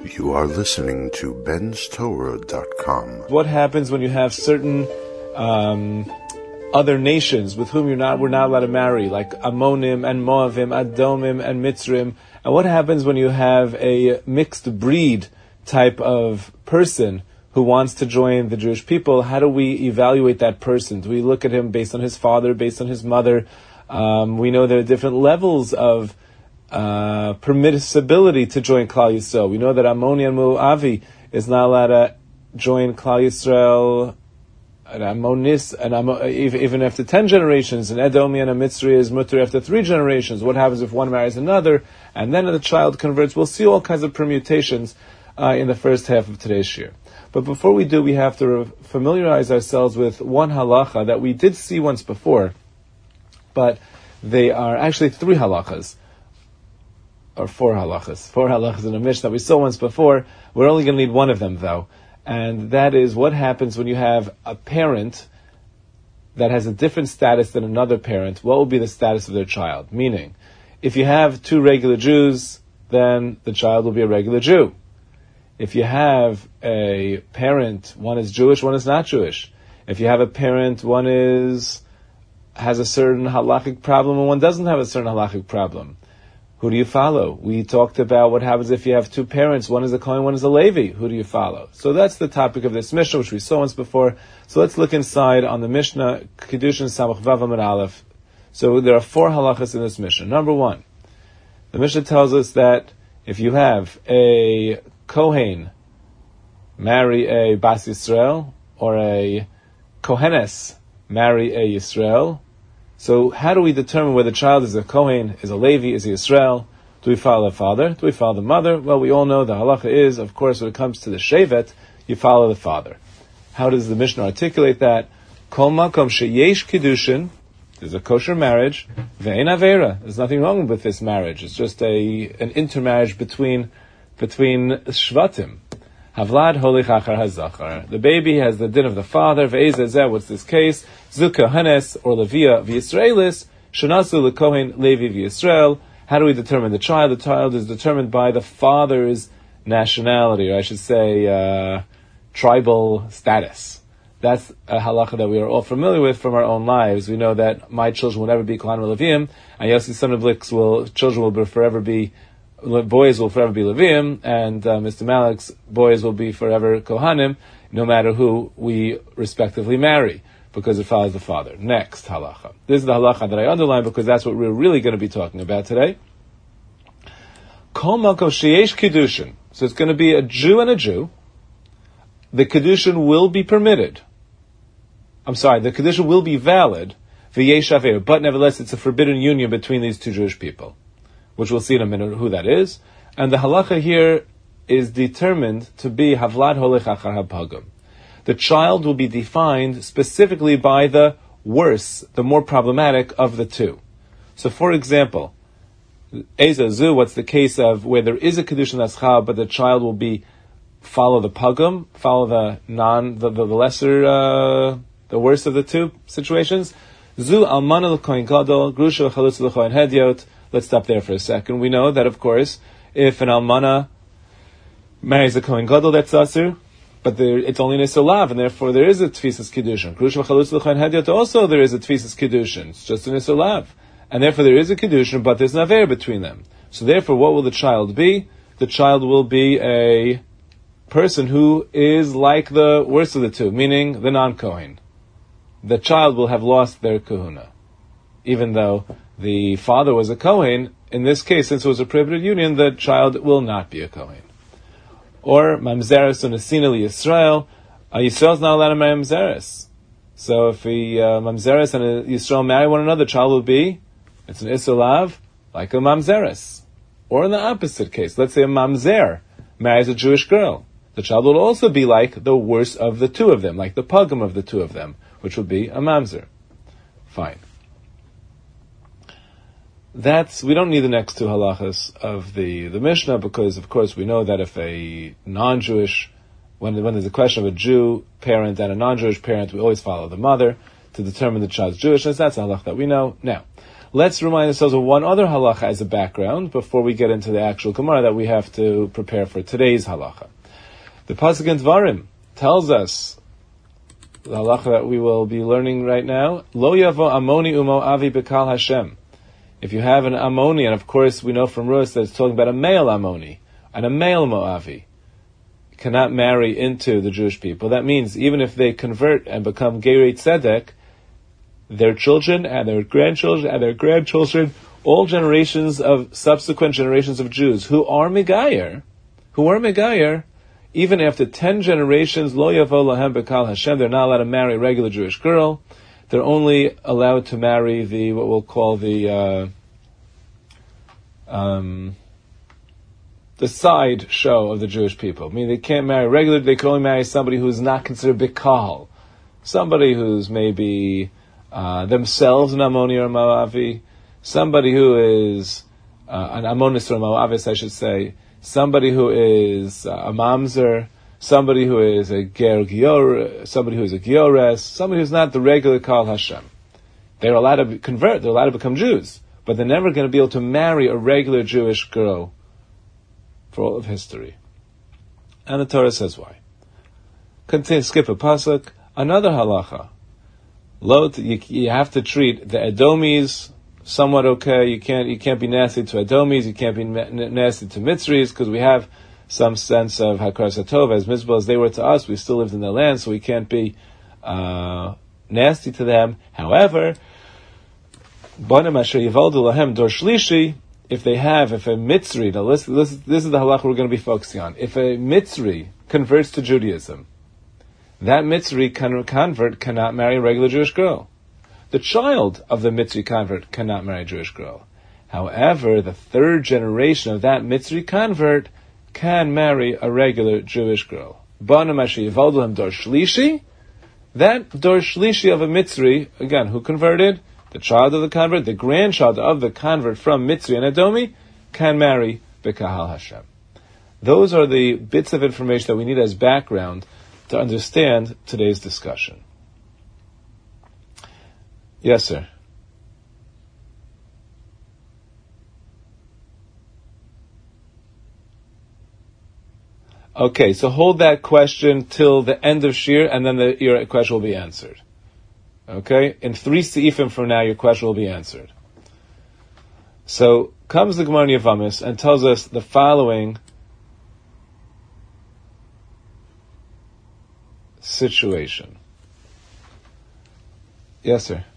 You are listening to benstorah.com. What happens when you have certain other nations with whom we're not allowed to marry, like Ammonim and Moavim, Adomim and Mitzrim? And what happens when you have a mixed breed type of person who wants to join the Jewish people? How do we evaluate that person? Do we look at him based on his father, based on his mother? We know there are different levels of permissibility to join Klal Yisrael. We know that Ammoni and Moavi is not allowed to join Klal Yisrael, and Ammonis, even after 10 generations, and Edomi and Mitzri is mutter after 3 generations. What happens if one marries another, and then the child converts? We'll see all kinds of permutations in the first half of today's shir. But before we do, we have to familiarize ourselves with one halacha that we did see once before, but they are actually 3 halachas. Or 4 halachas in the Mishnah that we saw once before. We're only going to need one of them, though. And that is what happens when you have a parent that has a different status than another parent. What will be the status of their child? Meaning, if you have 2 regular Jews, then the child will be a regular Jew. If you have a parent, one is Jewish, one is not Jewish. If you have a parent, one has a certain halachic problem and one doesn't have a certain halachic problem, who do you follow? We talked about what happens if you have 2 parents. One is a Kohen, one is a Levi. Who do you follow? So that's the topic of this Mishnah, which we saw once before. So let's look inside on the Mishnah, Kedushin Samach Vav Amud Aleph. So there are 4 halachas in this Mishnah. Number 1, the Mishnah tells us that if you have a Kohen marry a Bas Yisrael, or a Kohenes marry a Yisrael, so how do we determine whether the child is a Kohen, is a Levi, is a Yisrael? Do we follow the father? Do we follow the mother? Well, we all know the halacha is, of course, when it comes to the Shevet, you follow the father. How does the Mishnah articulate that? Kol makom sheyesh kedushin, there's a kosher marriage, ve'ein avera, there's nothing wrong with this marriage. It's just an intermarriage between shvatim. Havlad holich achar hazachar. The baby has the din of the father. Ve'ezeh, what's this case? Zuka hanes or levia v'Yisraelis shenasu lekohen levi v'Yisrael. How do we determine the child? The child is determined by the father's nationality, or I should say, tribal status. That's a halacha that we are all familiar with from our own lives. We know that my children will never be Kohanim or Levim, and Yossi son of Lick's children will forever be, boys will forever be Levim, and Mr. Malik's boys will be forever Kohanim, no matter who we respectively marry, because it follows the father. Next halacha. This is the halacha that I underline because that's what we're really going to be talking about today. Kol makom sheyesh kedushin. So it's going to be a Jew and a Jew. The kedushin will be permitted. The kedushin will be valid, v'yesh avera, but nevertheless it's a forbidden union between these 2 Jewish people, which we'll see in a minute who that is. And the halacha here is determined to be havlad holech achar hapagam. The child will be defined specifically by the worse, the more problematic of the 2. So for example, Ezazu, what's the case of where there is a kedushin that's chal, but the child will be follow the pagum, follow the lesser, the worst of the 2 situations. Zu almana l'kohen gadol, grusha l'chalutz l'kohen hedyot. Let's stop there for a second. We know that, of course, if an almana marries a kohen gadol, that's asur, but it's only an isolav, and therefore there is a tfisas kedushin. Grusha l'chalutz l'kohen hedyot, also there is a tfisas kedushin. It's just an isolav, and therefore there is a kedushin, but there's an aver between them. So therefore, what will the child be? The child will be a person who is like the worst of the 2, meaning the non-kohen. The child will have lost their kahuna, even though the father was a kohen. In this case, since it was a prohibited union, the child will not be a kohen. Or mamzeres unesina Yisrael. Yisrael is not allowed to marry mamzeres. So if mamzeres and a Yisrael marry one another, the child will be, it's an isolav, like a mamzeres. Or in the opposite case, let's say a mamzer marries a Jewish girl. The child will also be like the worst of the 2 of them, like the pugum of the 2 of them, which would be a mamzer. Fine. We don't need the next 2 halachas of the Mishnah, because of course we know that if a non-Jewish, when there's a question of a Jew parent and a non-Jewish parent, we always follow the mother to determine the child's Jewishness. That's a halach that we know. Now, Let's remind ourselves of one other halacha as a background before we get into the actual Gemara that we have to prepare for today's halacha. The Pasuk in Dvarim tells us, the halacha that we will be learning right now, Lo yavo amoni umo avi bekal Hashem. If you have an Ammoni, and of course we know from Rus that it's talking about a male Ammoni and a male Moavi, cannot marry into the Jewish people. That means even if they convert and become Gerei Tzedek, their children and their grandchildren, all generations of subsequent generations of Jews who are Megayer, even after 10 generations, Lo Yavo Lahem Bekal Hashem, they're not allowed to marry a regular Jewish girl. They're only allowed to marry what we'll call the side show of the Jewish people. I mean, they can't marry regular, they can only marry somebody who's not considered Bikal. Somebody who's maybe themselves an Ammoni or Moavi, somebody who is an Ammonis or Moavis, I should say, somebody who is a Mamzer, somebody who is a Ger Gior, somebody who is a Giores, somebody who's not the regular Kal Hashem. They're allowed to convert, they're allowed to become Jews, but they're never going to be able to marry a regular Jewish girl for all of history. And the Torah says why. Skip a pasuk, another halacha. You have to treat the Edomis somewhat okay. You can't be nasty to Edomis, you can't be nasty to Mitzris, because we have some sense of Hakar Satov, as miserable as they were to us, we still lived in their land, so we can't be nasty to them. However, if a Mitzri, now this is the halacha we're going to be focusing on. If a Mitzri converts to Judaism, that Mitzri convert cannot marry a regular Jewish girl. The child of the Mitzri convert cannot marry a Jewish girl. However, the third generation of that Mitzri convert can marry a regular Jewish girl. That Dor Shlishi of a Mitzri, again, who converted, the child of the convert, the grandchild of the convert from Mitzri and Edomi, can marry B'Kahal Hashem. Those are the bits of information that we need as background to understand today's discussion. Yes, sir. Okay, so hold that question till the end of Shir, and then your question will be answered. Okay? In 3 Seifim from now, your question will be answered. So, comes the Gemara in Yavamis and tells us the following situation. Yes, sir.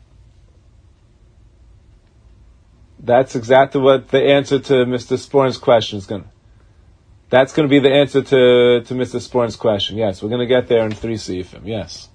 That's exactly what the answer to Mr. Sporn's question is going to... That's going to be the answer to Mr. Sporn's question. Yes, we're going to get there in 3 Seifim. Yes.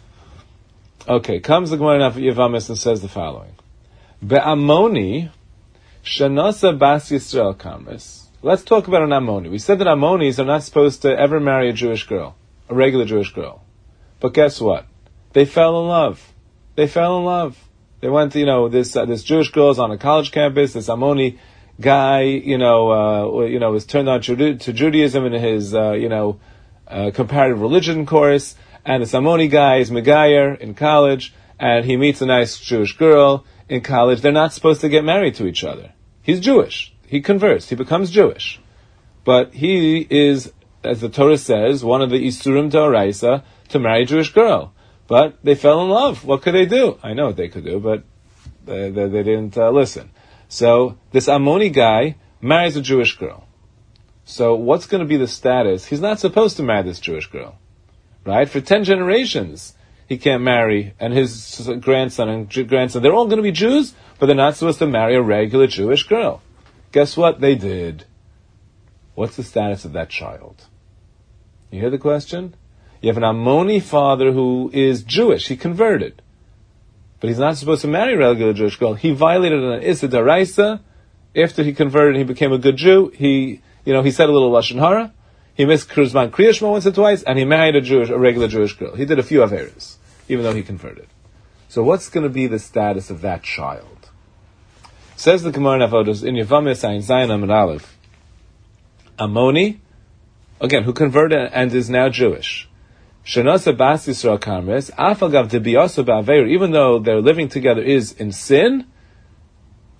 Okay, comes the Gemara in Yavamis and says the following. Be'amoni shanasa bas Yisrael kamris. Let's talk about an Ammoni. We said that Ammonis are not supposed to ever marry a Jewish girl, a regular Jewish girl. But guess what? They fell in love. They went, this Jewish girl is on a college campus, this Ammoni guy, was turned on to Judaism in his, comparative religion course, and this Ammoni guy is Megayer in college, and he meets a nice Jewish girl in college. They're not supposed to get married to each other. He's Jewish. He converts. He becomes Jewish. But he is, as the Torah says, one of the Isurim D'Oraisa to marry a Jewish girl. But they fell in love. What could they do? I know what they could do, but they didn't listen. So this Ammoni guy marries a Jewish girl. So what's going to be the status? He's not supposed to marry this Jewish girl, right? For 10 generations, he can't marry, and his grandson, they're all going to be Jews, but they're not supposed to marry a regular Jewish girl. Guess what? They did. What's the status of that child? You hear the question? You have an Ammoni father who is Jewish. He converted. But he's not supposed to marry a regular Jewish girl. He violated an Issa D'Oraisa. After he converted, he became a good Jew. He said a little Lashon Hara. He missed Kruzman Kriya Shema once or twice, and he married a regular Jewish girl. He did a few Averis, even though he converted. So what's going to be the status of that child? Says the Gemara in Avodos, in Yavamis Ayin Zayin Amud Aleph, Ammoni, again, who converted and is now Jewish. Shenasa bas Yisrael karmes, afagav debiyasa ba'aver, even though their living together is in sin,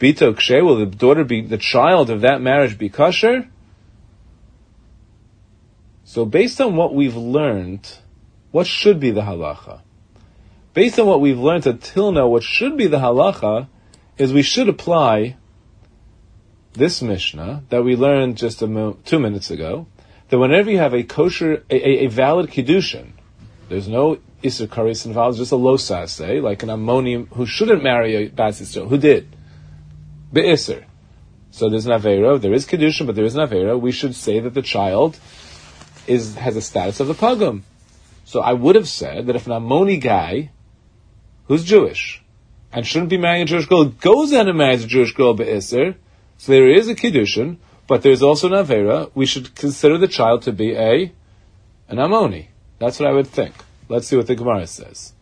bito ksher, will the daughter be, the child of that marriage be kosher? So based on what we've learned, what should be the halacha? Based on what we've learned until now, what should be the halacha is we should apply this Mishnah that we learned just 2 minutes ago, that whenever you have a kosher, a valid kiddushin, there's no Isser Karis involved, just a Losa, say, like an Ammonium who shouldn't marry a Bas Yisrael, who did. Be'Isser. So there's an Avera, there is Kiddushin, but there is an Avera. We should say that the child has a status of the Pagum. So I would have said that if an Ammoni guy, who's Jewish, and shouldn't be marrying a Jewish girl, goes out and marries a Jewish girl Be'Isser, so there is a Kiddushin, but there's also an Avera, we should consider the child to be an Ammoni. That's what I would think. Let's see what the Gemara says.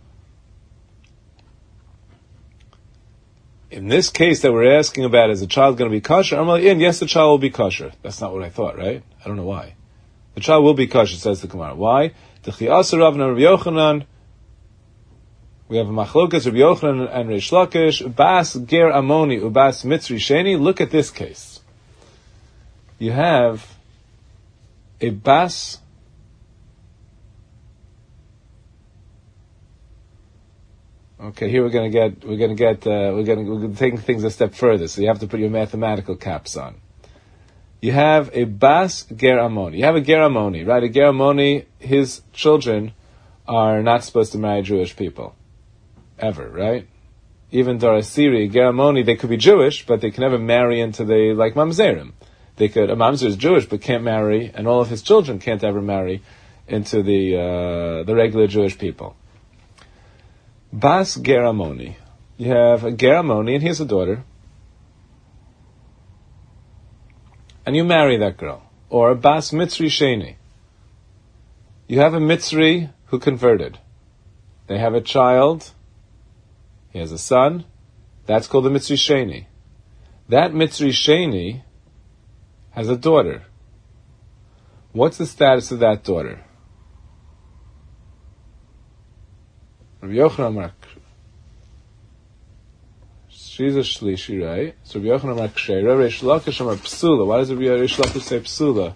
In this case that we're asking about, is the child going to be kosher? I'm like, yes, the child will be kosher. That's not what I thought, right? I don't know why. The child will be kosher, says the Gemara. Why? We have a machlokas Rabbi Yochanan and Reish Lakish, Bas Ger Ammoni Ubas Mitzri Sheni. Look at this case. You have a Bas. Okay, here we're going to take things a step further. So you have to put your mathematical caps on. You have a Bas Ger Ammoni. You have a Ger Ammoni, right? A Ger Ammoni, his children are not supposed to marry Jewish people. Ever, right? Even Darasiri, Ger Ammoni, they could be Jewish, but they can never marry into like Mamzerim. A Mamzer is Jewish, but can't marry, and all of his children can't ever marry into the regular Jewish people. Bas Ger Ammoni. You have a Ger Ammoni, and he has a daughter. And you marry that girl. Or a Bas Mitzri Sheni. You have a Mitzri who converted. They have a child. He has a son. That's called the Mitzri Sheni. That Mitzri Sheni has a daughter. What's the status of that daughter? Rabbi Yochanan Amar, she's a shlishi, right? So Rabbi Yochanan Amar Ksheira, Reish Lakish Amar Psula. Why does Rabbi Reish Lakish say Psula?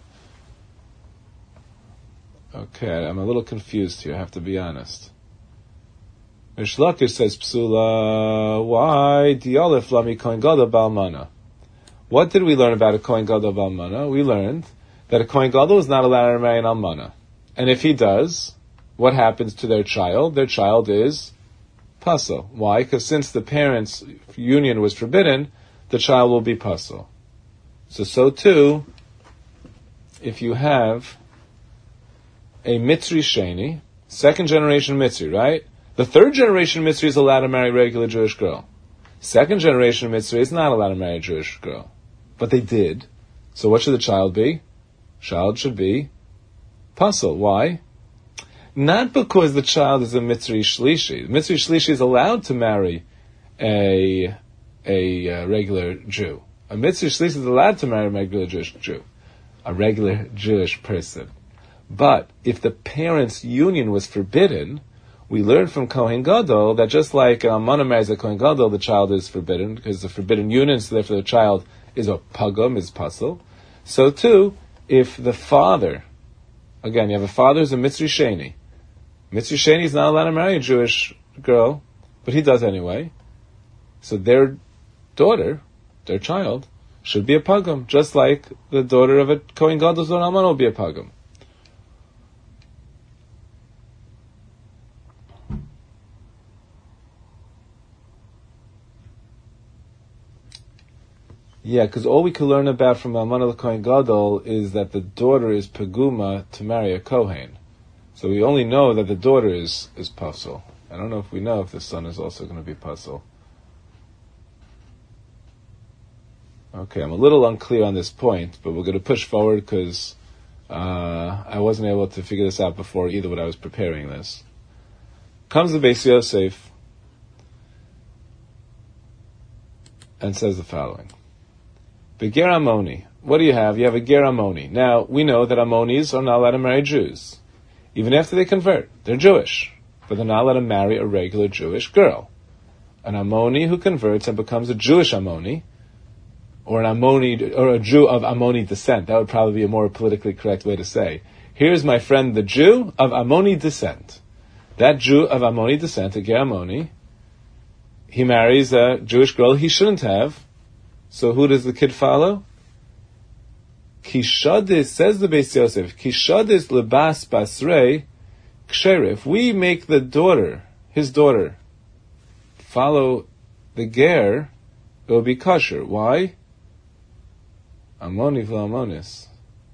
Okay, I'm a little confused here, I have to be honest. Reish Lakish says Psula, why? Dialef Lami Kohen Gadol Balmana. What did we learn about a Kohen Gadol Balmana? We learned that a Kohen Gadol is not allowed to marry an Almana. And if he does, what happens to their child? Their child is pasul. Why? Because since the parents' union was forbidden, the child will be pasul. So too, if you have a Mitzri Sheni, second generation Mitzri, right? The third generation Mitzri is allowed to marry a regular Jewish girl. Second generation Mitzri is not allowed to marry a Jewish girl. But they did. So what should the child be? Child should be pasul. Why? Not because the child is a Mitzri Shlishi. Mitzri Shlishi is allowed to marry a regular Jew. A Mitzri Shlishi is allowed to marry a regular Jewish Jew. A regular Jewish person. But if the parents' union was forbidden, we learned from Kohen Gadol that just like an Almana marries a Kohen Gadol, the child is forbidden, because the forbidden union, so therefore the child is a pagum, is pasul. So too, if the father, again, you have a father who's a Mitzri Sheni. Mitzri Sheni is not allowed to marry a Jewish girl, but he does anyway. So their daughter, their child, should be a pagum, just like the daughter of a Kohen Gadol's daughter Almana will be a pagum. Yeah, because all we can learn about from Almana Kohen Gadol is that the daughter is paguma to marry a Kohen. So we only know that the daughter is pasul. I don't know if we know if the son is also going to be pasul. Okay, I'm a little unclear on this point, but we're going to push forward because I wasn't able to figure this out before either when I was preparing this. Comes the Beis Yosef and says the following. Beger Ammoni. What do you have? You have a Ger Ammoni. Now, we know that Ammonis are not allowed to marry Jews. Even after they convert. They're Jewish. But they're not allowed to marry a regular Jewish girl. an Ammoni who converts and becomes a Jewish Ammoni, or an Ammoni, or a Jew of Ammoni descent. That would probably be a more politically correct way to say. Here's my friend, the Jew of Ammoni descent. That Jew of Ammoni descent, a Ger Ammoni, he marries a Jewish girl he shouldn't have. So who does the kid follow? Kishadis, says the Beis Yosef, Kishadis lebas basrei kshere. If we make the daughter, his daughter, follow the ger, it will be kosher. Why? Ammoni v'lo Ammonis.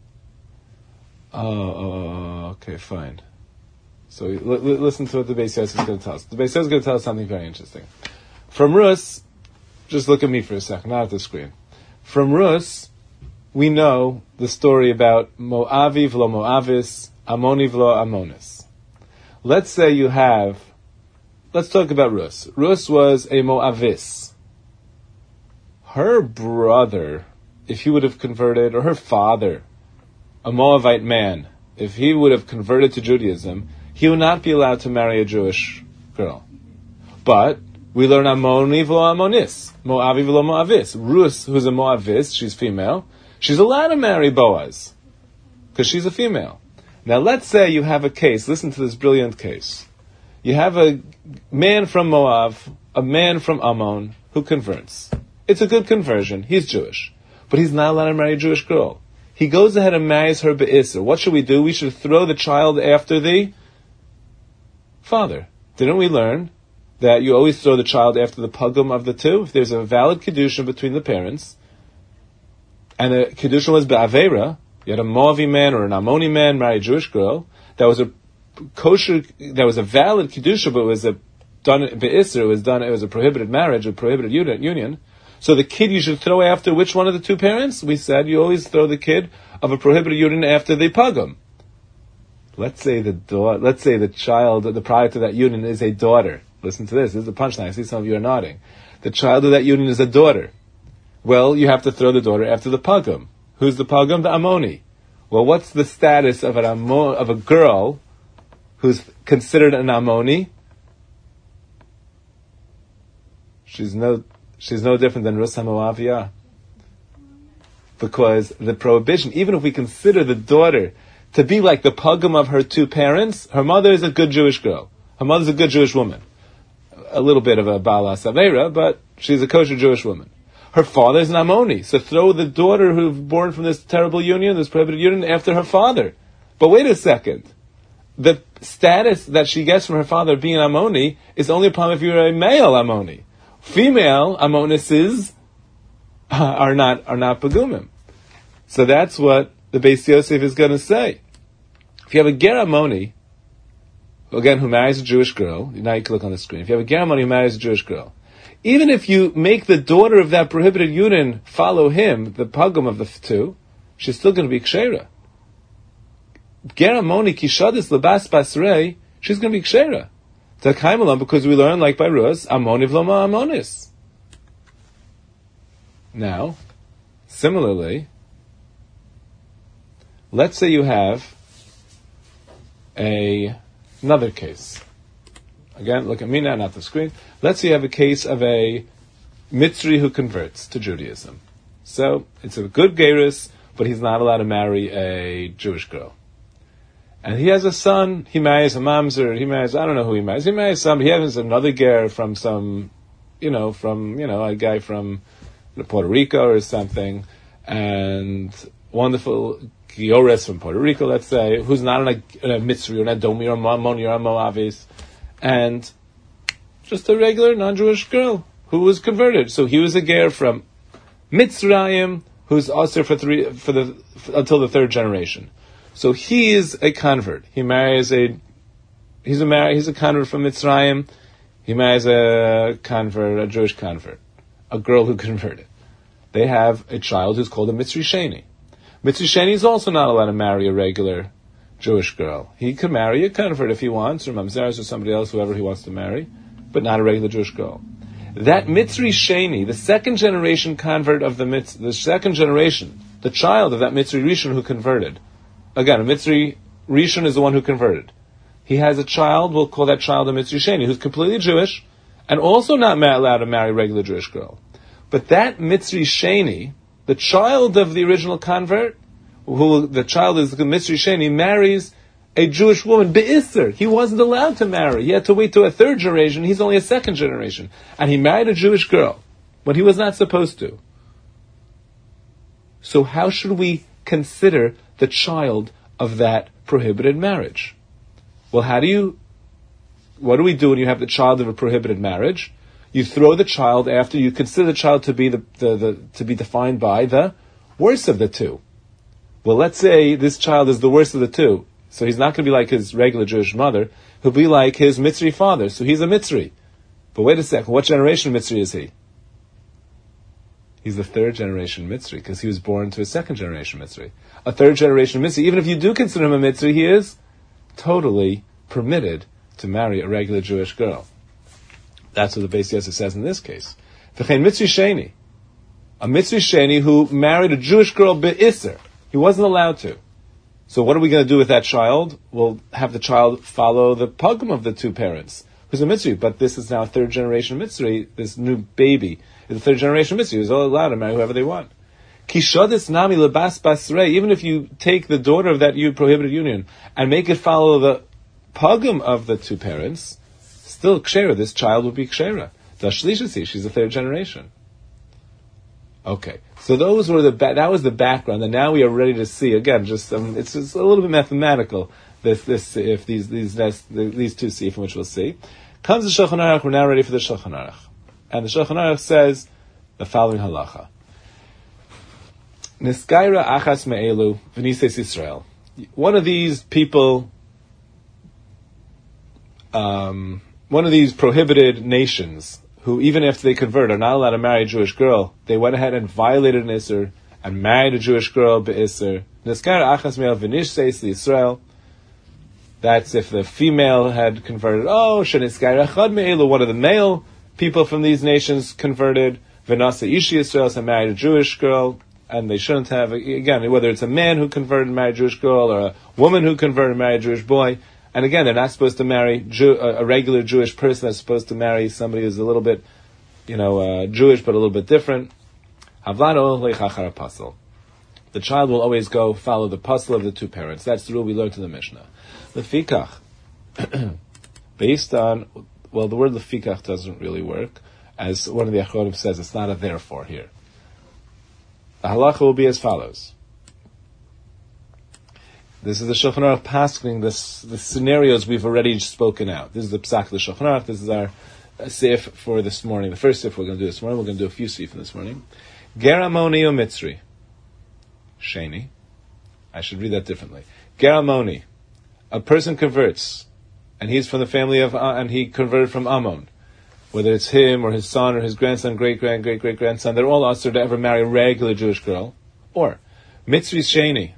Okay, fine. So listen to what the Beis Yosef is going to tell us. The Beis Yosef is going to tell us something very interesting. From Rus, just look at me for a second, not at the screen. From Rus, we know the story about Moavi v'lo Moavis, Ammoni v'lo Ammonis. Let's say you have, let's talk about Rus. Rus was a Moavis. Her brother, if he would have converted, or her father, a Moabite man, if he would have converted to Judaism, he would not be allowed to marry a Jewish girl. But we learn Ammoni v'lo Ammonis, Moavi v'lo Moavis. Rus, who's a Moavis, she's female, she's allowed to marry Boaz, because she's a female. Now let's say you have a case, listen to this brilliant case. You have a man from Moab, a man from Ammon, who converts. It's a good conversion, he's Jewish, but he's not allowed to marry a Jewish girl. He goes ahead and marries her be'isr. What should we do? We should throw the child after the father. Didn't we learn that you always throw the child after the pugum of the two? If there's a valid kedusha between the parents, and the kedusha was be'avera, you had a Moavi man or an Ammoni man marry a Jewish girl, that was a kosher, that was a valid kedusha, but it was done be'isr, it was a prohibited marriage, a prohibited union. So the kid you should throw after which one of the two parents? We said you always throw the kid of a prohibited union after the pugum. Let's say the child, the product of that union is a daughter. Listen to this is the punchline. I see some of you are nodding. The child of that union is a daughter. Well, you have to throw the daughter after the pugum. Who's the pugum? The Ammoni. Well, what's the status of a girl who's considered an Ammoni? She's no different than Rus HaMoaviyah. Because the prohibition, even if we consider the daughter to be like the pugum of her two parents, her mother is a good Jewish girl. Her mother's a good Jewish woman. A little bit of a Bala Savera, but she's a kosher Jewish woman. Her father is an Ammoni, so throw the daughter who's born from this terrible union, this prohibited union, after her father. But wait a second. The status that she gets from her father being an Ammoni is only upon if you're a male Ammoni. Female Ammonises are not pagumim. So that's what the Beis Yosef is going to say. If you have a Ger Ammoni, again, who marries a Jewish girl, now you can look on the screen. If you have a Ger Ammoni who marries a Jewish girl, even if you make the daughter of that prohibited union follow him, the pugum of the two, she's still going to be kshera. Ger Ammoni kishadis lebas basrei, she's going to be kshera. Because we learn, like by Rus, Ammoni v'lo Ammonis. Now, similarly, let's say you have another case. Again, look at me now, not the screen. Let's say you have a case of a Mitzri who converts to Judaism. So, it's a good Gerus, but he's not allowed to marry a Jewish girl. And he has a son, he marries a mamzer, I don't know who he marries somebody, he has another ger from a guy from Puerto Rico or something, and wonderful Giores from Puerto Rico, let's say, who's not a Mitzri or an Edomi or a Ammoni or a Moavis, and just a regular non-Jewish girl who was converted. So he was a ger from Mitzrayim, who's also until the third generation. So he is a convert. He's a convert from Mitzrayim. He marries a Jewish convert, a girl who converted. They have a child who's called a Mitzri Sheni. Mitzri Sheni is also not allowed to marry a regular Jewish girl. He can marry a convert if he wants, or Mamzeres or somebody else, whoever he wants to marry, but not a regular Jewish girl. That Mitzri Sheni, the second generation convert of the second generation, the child of that Mitzri Rishon who converted. Again, a Mitzri Rishon is the one who converted. He has a child, we'll call that child a Mitzri Sheni, who's completely Jewish, and also not allowed to marry a regular Jewish girl. But that Mitzri Sheni, the child of the original convert, who the child is the Mitzri Sheni, marries a Jewish woman, Be'isr. He wasn't allowed to marry. He had to wait to a third generation. He's only a second generation. And he married a Jewish girl when he was not supposed to. So how should we consider the child of that prohibited marriage? Well, what do we do when you have the child of a prohibited marriage? You throw the child after you consider the child to be to be defined by the worst of the two. Well, let's say this child is the worst of the two. So he's not going to be like his regular Jewish mother. He'll be like his Mitzri father. So he's a Mitzri. But wait a second. What generation Mitzri is he? He's the third generation Mitzri because he was born to a second generation Mitzri. A third generation Mitzri. Even if you do consider him a Mitzri, he is totally permitted to marry a regular Jewish girl. That's what the Beis Yosef says in this case. V'chein Mitzri Sheni. A Mitzri Sheni who married a Jewish girl Be'isr. He wasn't allowed to. So what are we going to do with that child? We'll have the child follow the pugum of the two parents, who's a Mitzri. But this is now a third generation Mitzri. This new baby is a third generation Mitzri who's all allowed to marry whoever they want. Kishodis nami lebas basrei. Even if you take the daughter of that prohibited union and make it follow the pugum of the two parents, still kshera. This child will be kshera. Dashlishasi. She's a third generation. Okay, so those were that was the background, and now we are ready to see again. It's just a little bit mathematical. These two seif, which we'll see, comes the Shulchan Aruch. We're now ready for the Shulchan Aruch, and the Shulchan Aruch says the following halacha: Niskaira achas me'elu v'nises Yisrael. One of these people, one of these prohibited nations, who even if they convert are not allowed to marry a Jewish girl, they went ahead and violated an Isser and married a Jewish girl be'Isser. Neskar achas me'el v'nish seis Yisrael. That's if the female had converted. Oh, sheniskar achad me'elu, one of the male people from these nations converted. V'nasa ishi Yisrael, and married a Jewish girl, and they shouldn't have. Again, whether it's a man who converted and married a Jewish girl or a woman who converted and married a Jewish boy. And again, they're not supposed to marry a regular Jewish person. They're supposed to marry somebody who's a little bit, Jewish, but a little bit different. The child will always go follow the pasal of the two parents. That's the rule we learned in the Mishnah. Lefikach, based on, well, the word lefikach doesn't really work. As one of the Achronim says, it's not a therefore here. The halacha will be as follows. This is the Shulchan Aruch paskening the scenarios we've already spoken out. This is the Psak of the Shulchan Aruch. This is our seif for this morning. The first seif we're going to do this morning. We're going to do a few seif this morning. Ger Amoni o Mitzri. Sheni. I should read that differently. Ger Amoni. A person converts, and he's from the family of, and he converted from Ammon. Whether it's him or his son or his grandson, great-grandson, they're all asked to ever marry a regular Jewish girl. Or Mitzri Sheni.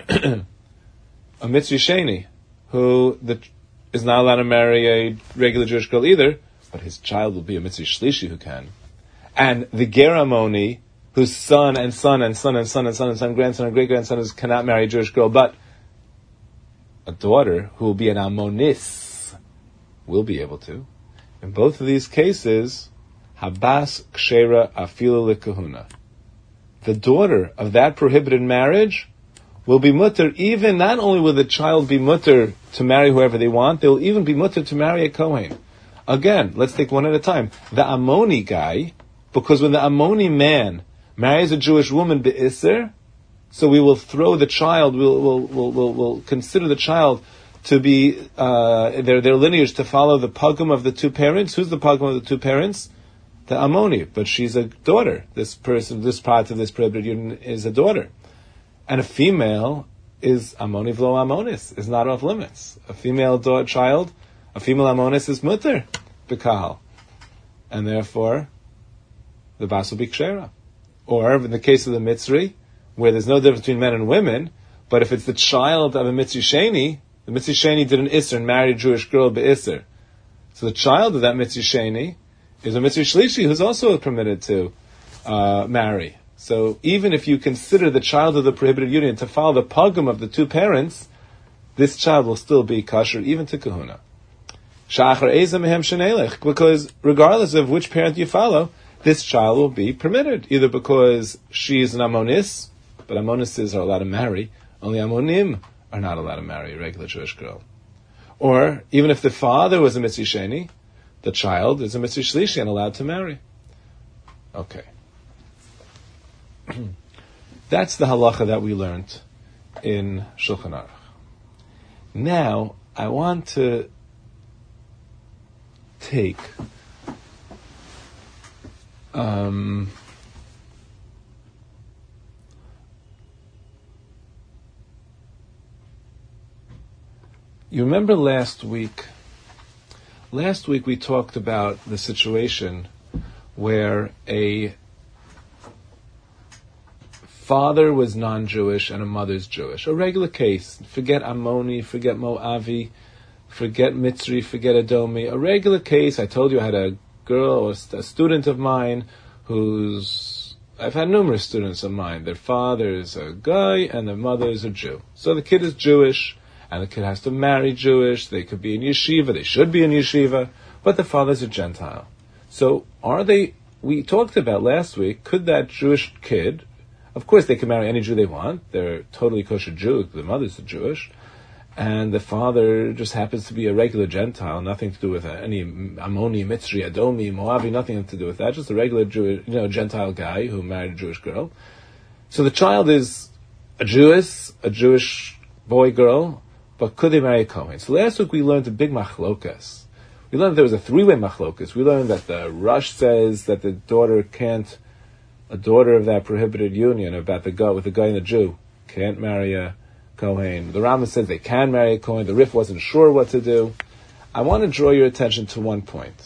A Mitzri Sheni, who is not allowed to marry a regular Jewish girl either, but his child will be a Mitzri Shlishi who can. And the Ger Amoni, whose son and son and son and son and son and son, grandson and great-grandson cannot marry a Jewish girl, but a daughter who will be an Ammonis will be able to. In both of these cases, Habas Kshera Afilu Likahuna. The daughter of that prohibited marriage will be mutter, even not only will the child be mutter to marry whoever they want, they will even be mutter to marry a Kohen. Again, let's take one at a time. The Ammoni guy, because when the Ammoni man marries a Jewish woman be'Isser, so we will throw the child, we'll consider the child to be, their lineage to follow the pugum of the two parents. Who's the pugum of the two parents? The Ammoni, but she's a daughter. This person, this part of this prohibited union is a daughter. And a female is Ammoni v'lo Ammonis, is not off limits. A female child, a female Ammonis is mutter, b'kahal. And therefore, the bas will be kshera. Or, in the case of the Mitzri, where there's no difference between men and women, but if it's the child of a Mitzri Sheni, the Mitzri Sheni did an Isser and married a Jewish girl be'Isser. So the child of that Mitzri Sheni is a Mitzri Shlishi who's also permitted to marry. So even if you consider the child of the prohibited union to follow the pugum of the two parents, this child will still be kosher even to kahuna. Because regardless of which parent you follow, this child will be permitted, either because she is an Amonis, but Amonises are allowed to marry, only Amonim are not allowed to marry a regular Jewish girl. Or, even if the father was a Mitzri Sheni, the child is a Mitzri Shlishi and allowed to marry. Okay. That's the halacha that we learned in Shulchan Aruch. Now, I want to take you remember last week we talked about the situation where a father was non-Jewish and a mother's Jewish. A regular case. Forget Ammoni, forget Moavi, forget Mitzri, forget Edomi. A regular case. I told you I had a girl, or a student of mine, I've had numerous students of mine. Their father is a guy and their mother is a Jew. So the kid is Jewish, and the kid has to marry Jewish. They could be in yeshiva. They should be in yeshiva. But the father's a Gentile. So we talked about last week, could that Jewish kid, of course they can marry any Jew they want. They're totally kosher Jew. The mother's Jewish. And the father just happens to be a regular Gentile, nothing to do with any Ammoni, Mitzri, Edomi, Moavi, nothing to do with that. Just a regular Jewish, Gentile guy who married a Jewish girl. So the child is a Jewish boy, girl, but could they marry a Kohen? So last week we learned a big machlokas. We learned there was a three-way machlokas. We learned that the Rush says that a daughter of that prohibited union with the guy and the Jew can't marry a Kohen. The Rambam says they can marry a Kohen. The Rif wasn't sure what to do. I want to draw your attention to one point.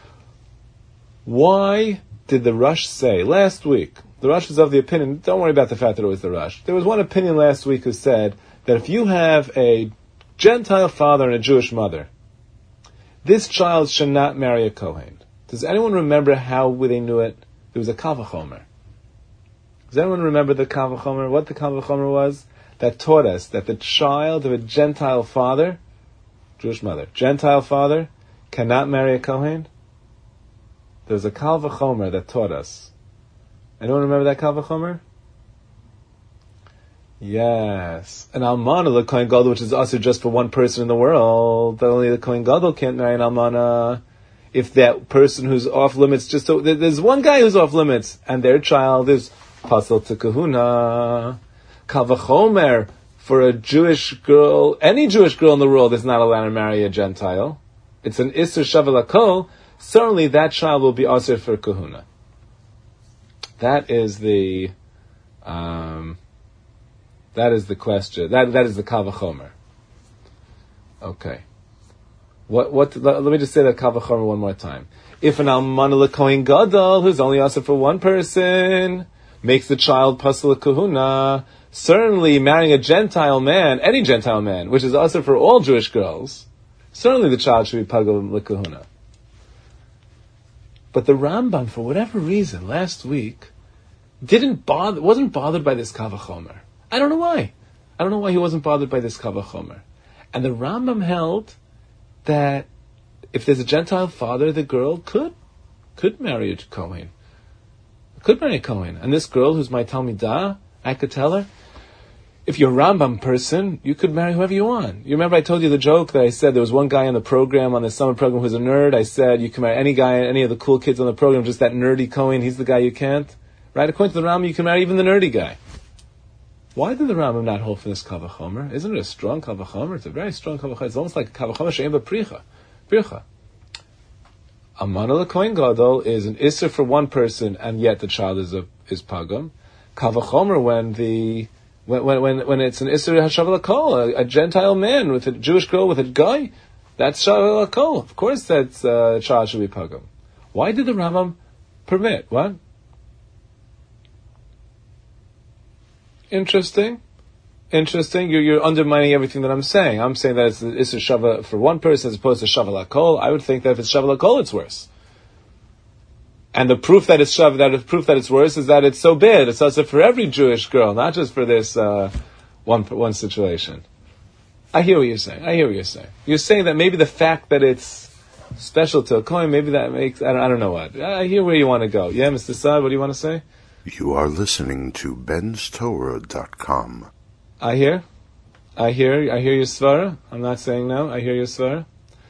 Why did the Rush say last week? The Rush is of the opinion, don't worry about the fact that it was the Rush. There was one opinion last week who said that if you have a Gentile father and a Jewish mother, this child should not marry a Kohen. Does anyone remember how they knew it? There was a Kal V'chomer. Does anyone remember the Kal V'chomer? What the Kal V'chomer was? That taught us that the child of a Gentile father, Jewish mother, Gentile father, cannot marry a Kohen. There's a Kal V'chomer that taught us. Anyone remember that Kal V'chomer? Yes. An Almana, the Kohen Gadol, which is also just for one person in the world, that only the Kohen Gadol can't marry an Almana. If that person who's off limits, there's one guy who's off limits, and their child is Pasal to Kahuna. Kal V'chomer, for a Jewish girl, any Jewish girl in the world is not allowed to marry a Gentile. It's an Isser Shavel HaKol. Certainly that child will be Asr for Kahuna. That is the question. That is the Kal V'chomer. Okay. Let me just say that Kal V'chomer one more time. If an Almana l'Kohen Gadol, who's only Asr for one person, makes the child Pasal Kahuna, certainly marrying a Gentile man, any Gentile man, which is also for all Jewish girls, certainly the child should be Pagal L'Kahuna. But the Rambam, for whatever reason, last week, wasn't bothered by this Kal V'chomer. I don't know why. I don't know why he wasn't bothered by this Kal V'chomer. And the Rambam held that if there's a Gentile father, the girl could marry a Kohen. Could marry a Kohen. And this girl, who's my Talmidah, I could tell her, if you're a Rambam person, you could marry whoever you want. You remember I told you the joke that I said there was one guy on the program, on the summer program, who's a nerd. I said you can marry any guy, any of the cool kids on the program, just that nerdy Kohen, he's the guy you can't. Right? According to the Rambam, you can marry even the nerdy guy. Why did the Rambam not hold for this Kal V'chomer? Isn't it a strong Kal V'chomer? It's a very strong Kal V'chomer. It's almost like a Kal V'chomer she'en b'pricha. Almana l'Kohen Gadol is an Isser for one person, and yet the child is Pagam. Kal V'chomer when it's an Isser Hashavel HaKol, a Gentile man with a Jewish girl with a guy, that's Shavel HaKol. Of course that child should be Pagam. Why did the Rambam permit? What? Interesting. You're undermining everything that I'm saying. I'm saying that it's a Shava for one person as opposed to Shavel HaKol. I would think that if it's Shavel HaKol, it's worse. And the proof that it's worse is that it's so bad. It's also for every Jewish girl, not just for this one situation. I hear what you're saying. You're saying that maybe the fact that it's special to a Kohen. Maybe that makes, I don't know what. I hear where you want to go. Yeah, Mr. Saad, what do you want to say? You are listening to benstorah.com. I hear your svara. I'm not saying no. I hear your svara.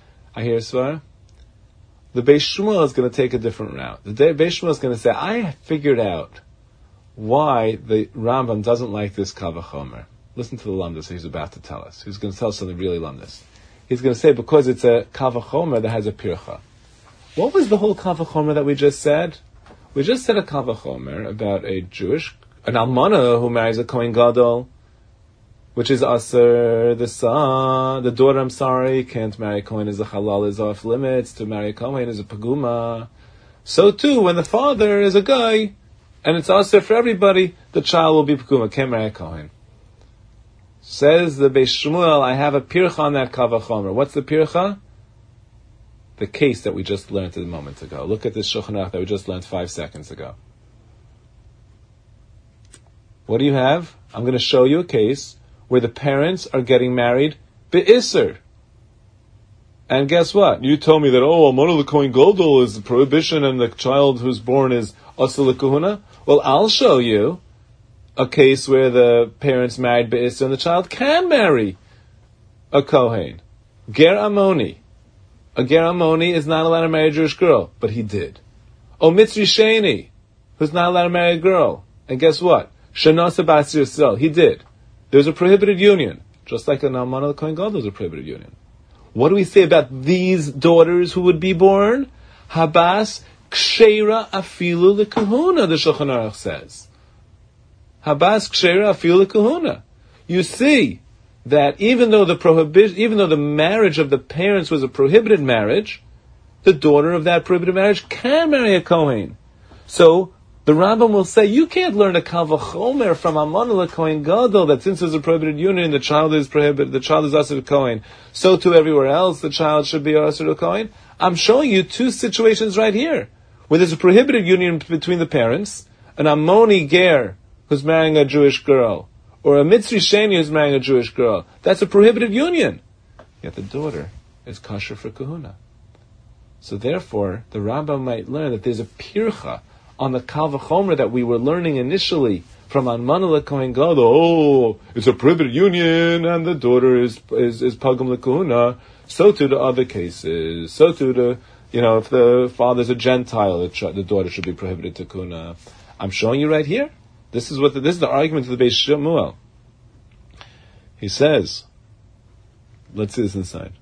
The Beis Shmuel is going to take a different route. The Beis Shmuel is going to say, I figured out why the Rambam doesn't like this Kal Vachomer. Listen to the Lamdas he's about to tell us. He's going to tell us something really Lamdas. He's going to say, because it's a Kal Vachomer that has a Pircha. What was the whole Kal Vachomer that we just said? We just said a Kal Vachomer about an Almana who marries a Kohen Gadol, which is Aser, the daughter, can't marry a Kohen, is a Halal, is off limits. To marry a Kohen is a Paguma. So too, when the father is a guy, and it's Aser for everybody, the child will be Paguma, can't marry a Kohen. Says the Beis Shmuel, I have a Pircha on that Kal Vachomer. What's the Pircha? The case that we just learned a moment ago. Look at this Shulchan Aruch that we just learned 5 seconds ago. What do you have? I'm going to show you a case where the parents are getting married be'isser. And guess what? You told me that, Almana l'Kohen Gadol is the prohibition and the child who's born is Asur l'Kahuna. Well, I'll show you a case where the parents married be'isser and the child can marry a Kohen. Ger Amoni. A Ger Amoni is not allowed to marry a Jewish girl, but he did. Mitzri Sheni, who's not allowed to marry a girl. And guess what? Shanasa Bas Yisrael, he did. There's a prohibited union, just like an Almana l'Kohen Gadol is a prohibited union. What do we say about these daughters who would be born? Habas Ksheira Afilu L'Kahuna, the Shulchan Aruch says. Habas Ksheira Afilu L'Kahuna. You see that even though the marriage of the parents was a prohibited marriage, the daughter of that prohibited marriage can marry a Kohen. So the Rambam will say, you can't learn a Kal Vachomer from Almana l'Kohen Gadol that since there's a prohibited union, the child is prohibited, the child is Asur Kohen. So too everywhere else, the child should be Asur Kohen. I'm showing you two situations right here, where there's a prohibited union between the parents, an Ammoni Ger who's marrying a Jewish girl, or a Mitzri Sheni who's marrying a Jewish girl. That's a prohibited union. Yet the daughter is kosher for kahuna. So therefore, the Rambam might learn that there's a pircha on the Kal Vachomer that we were learning initially from Almana l'Kohen Gadol. It's a prohibited union, and the daughter is pagum l'kahuna. So too the other cases. So too if the father's a Gentile, the daughter should be prohibited to kahuna. I'm showing you right here. This is the argument of the Beis Shmuel. He says, let's see this inside.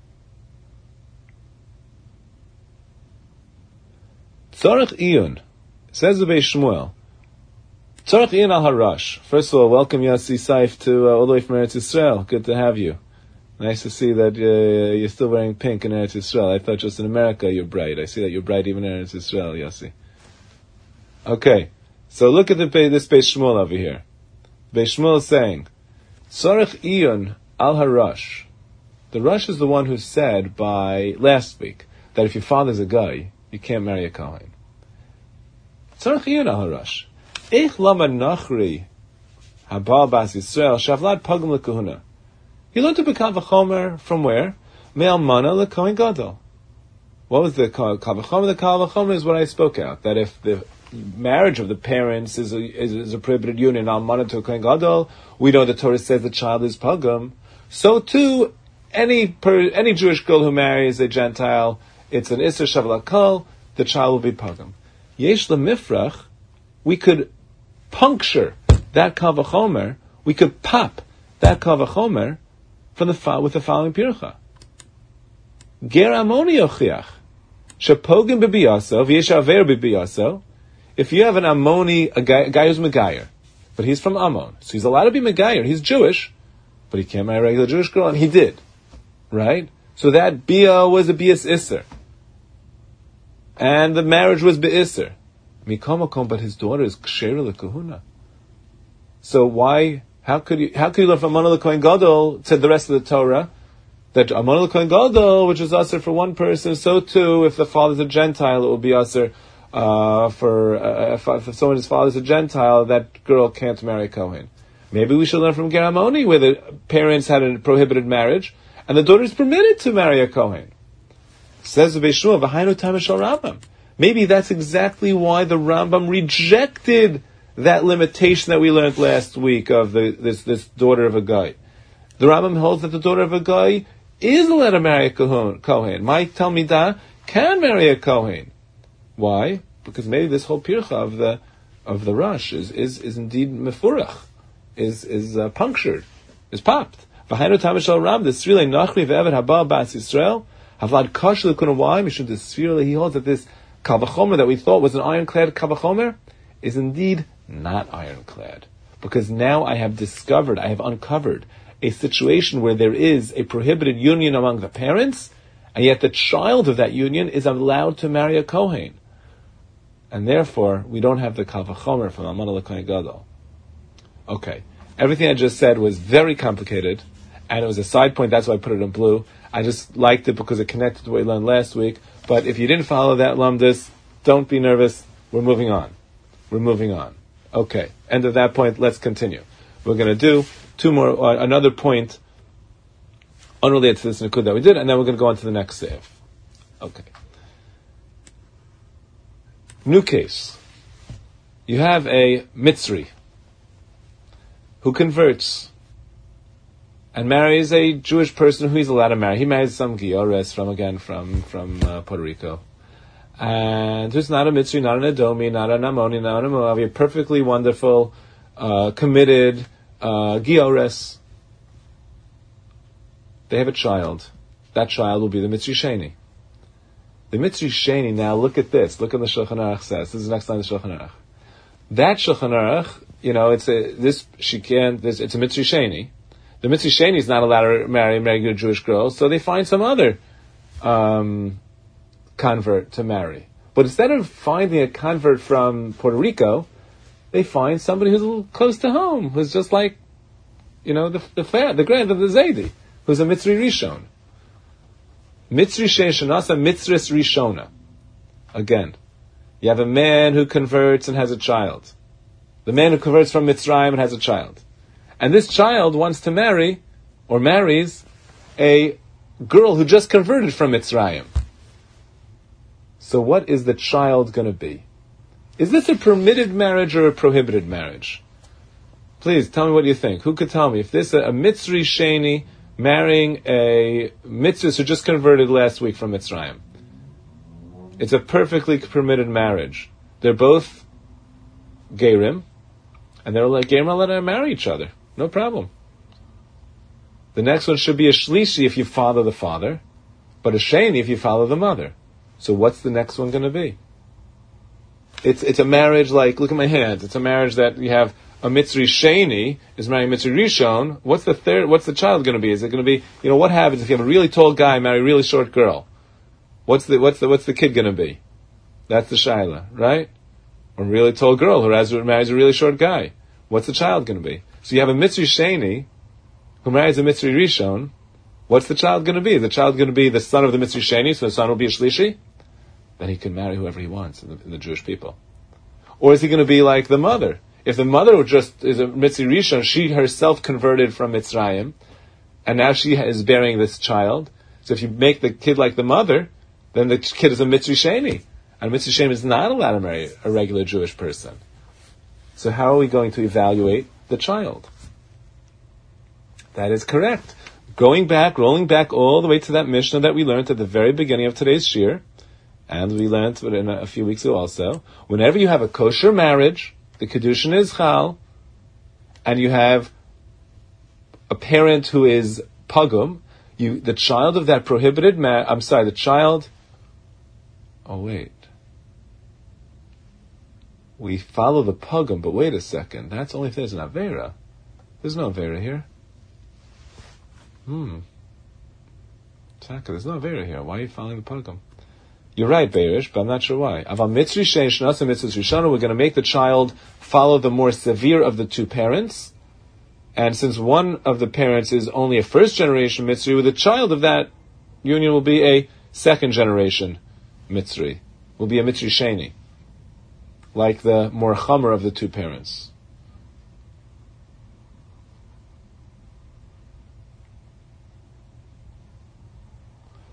Tzarech Iyun, says the Beis Shmuel. Tzarech Iyun al Harash. First of all, welcome Yossi Saif to all the way from Eretz Yisrael. Good to have you. Nice to see that you're still wearing pink in Eretz Yisrael. I thought just in America you're bright. I see that you're bright even in Eretz Yisrael, Yossi. Okay. So look at this Beis Shmuel over here. Beis Shmuel is saying, Tzarech Iyun al Harash. The Rush is the one who said by last week that if your father's a guy, you can't marry a Kohen. Tzarech Iyun al Harash. Eich lama nachri habal bas Yisrael shavlad pagum l'kahuna. He learned to become Vachomer from where? Me'almana l'Kohen Gadol. What was the Kal Vachomer? The Kal Vachomer is what I spoke out. That if the marriage of the parents is a prohibited union, Almana to a Kohen Gadol, we know the Torah says the child is pagum. So too, any Jewish girl who marries a Gentile, it's an Isser Shavuot Kol, the child will be pagum. Yesh lemifrach, we could puncture that Kal Vachomer, we could pop that Kal Vachomer with the following pircha. Ger Amoni yochiach, shepogim b'biyaso, v'yesh aver b'biyaso. If you have an Ammoni, a guy who's Megayer, but he's from Ammon, so he's allowed to be Megayer, he's Jewish, but he can't marry a regular Jewish girl, and he did. Right? So that Bia was a Bias Isser. And the marriage was Be'isser. Mikomakom, but his daughter is Ksheira l'Kahuna. So how could you learn from Almana l'Kohen Gadol, said the rest of the Torah, that Almana l'Kohen Gadol, which is Asr for one person, so too, if the father's a Gentile, it will be Asr if someone's father's a Gentile, that girl can't marry a Kohen. Maybe we should learn from Ger Amoni, where the parents had a prohibited marriage, and the daughter is permitted to marry a Kohen. Says the Beis Shmuel, V'hainu Tama Shel Rambam. Maybe that's exactly why the Rambam rejected that limitation that we learned last week of this daughter of a guy. The Rambam holds that the daughter of a guy is allowed to marry a Kohen. My Talmidah can marry a Kohen. Why? Because maybe this whole pircha of the Rush is indeed mefurach, is punctured, is popped. V'hainu Tama Shel Rambam, the Srilei Nachri ve'Eved Haba Bas Yisrael, Havlad Kash L'Kuna Why, Mishum the Srilei, he holds that this Kal V'chomer that we thought was an ironclad Kal V'chomer is indeed not ironclad. Because now I have uncovered a situation where there is a prohibited union among the parents, and yet the child of that union is allowed to marry a Kohen. And therefore, we don't have the Kal V'chomer from Almana L'Kohen Gadol. Okay. Everything I just said was very complicated, and it was a side point, that's why I put it in blue. I just liked it because it connected to what we learned last week. But if you didn't follow that lumdus, don't be nervous. We're moving on. Okay. End of that point. Let's continue. We're going to do another point unrelated to this Nikud that we did, and then we're going to go on to the next save. Okay. New case. You have a Mitzri who converts and marries a Jewish person who he's allowed to marry. He marries some Giores from Puerto Rico. And who's not a Mitzri, not an Edomi, not an Ammoni, not a Moavi, a perfectly wonderful, committed Giores. They have a child. That child will be the Mitzri Sheni. The Mitzri Sheni, now look at this. Look at the Shulchan Aruch says. This is the next line of the Shulchan Aruch. That Shulchan Aruch, it's a Mitzri Sheni. The Mitzri Sheni is not allowed to marry regular Jewish girls, so they find some other convert to marry. But instead of finding a convert from Puerto Rico, they find somebody who's a little close to home, who's just like, the grand of the Zaidi, who's a Mitzri Rishon. Mitzri Shenasa Mitzris Rishona. Again, you have a man who converts and has a child. The man who converts from Mitzrayim and has a child. And this child wants to marry, or marries, a girl who just converted from Mitzrayim. So what is the child going to be? Is this a permitted marriage or a prohibited marriage? Please, tell me what you think. Who could tell me? If this is a Mitzri Sheni marrying a Mitzri who just converted last week from Mitzrayim, it's a perfectly permitted marriage. They're both Gerim, and they're like Gerim allowed to marry each other. No problem. The next one should be a Shlishi if you follow the father, but a Sheni if you follow the mother. So what's the next one going to be? It's a marriage like, look at my hands, it's a marriage that you have a Mitzri Sheni is marrying a Mitzri Rishon. What's the child going to be? Is it going to be, what happens if you have a really tall guy marry a really short girl? What's the kid going to be? That's the Shaila, right? Or a really tall girl who marries a really short guy. What's the child going to be? So you have a Mitzri Sheni who marries a Mitzri Rishon. What's the child going to be? The child going to be the son of the Mitzri Sheni, so the son will be a Shlishi? Then he can marry whoever he wants in the Jewish people. Or is he going to be like the mother? If the mother is a Mitzri Rishon, she herself converted from Mitzrayim, and now she is bearing this child. So if you make the kid like the mother, then the kid is a Mitzri Sheni. And Mitzri Sheni is not allowed to marry a regular Jewish person. So how are we going to evaluate the child? That is correct. Rolling back all the way to that Mishnah that we learned at the very beginning of today's shir, and we learned it in a few weeks ago also. Whenever you have a kosher marriage, the Kedushin is Chal, and you have a parent who is Pagum, the child of that prohibited we follow the Pagum, but wait a second, that's only if there's an Avera. There's no Avera here. There's no Avera here. Why are you following the Pagum? You're right, Beirish, but I'm not sure why. Aval Mitzri Sheishnasa Mitzvah Rishana, we're going to make the child follow the more severe of the two parents. And since one of the parents is only a first generation Mitzri, the child of that union will be a second generation Mitzri. Will be a Mitzri Sheni. Like the more Chamer of the two parents.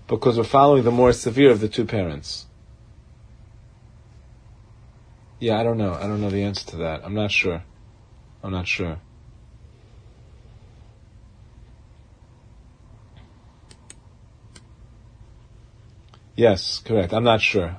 because we're following the more severe of the two parents. Yeah, I don't know. I don't know the answer to that. I'm not sure. Yes, correct. I'm not sure.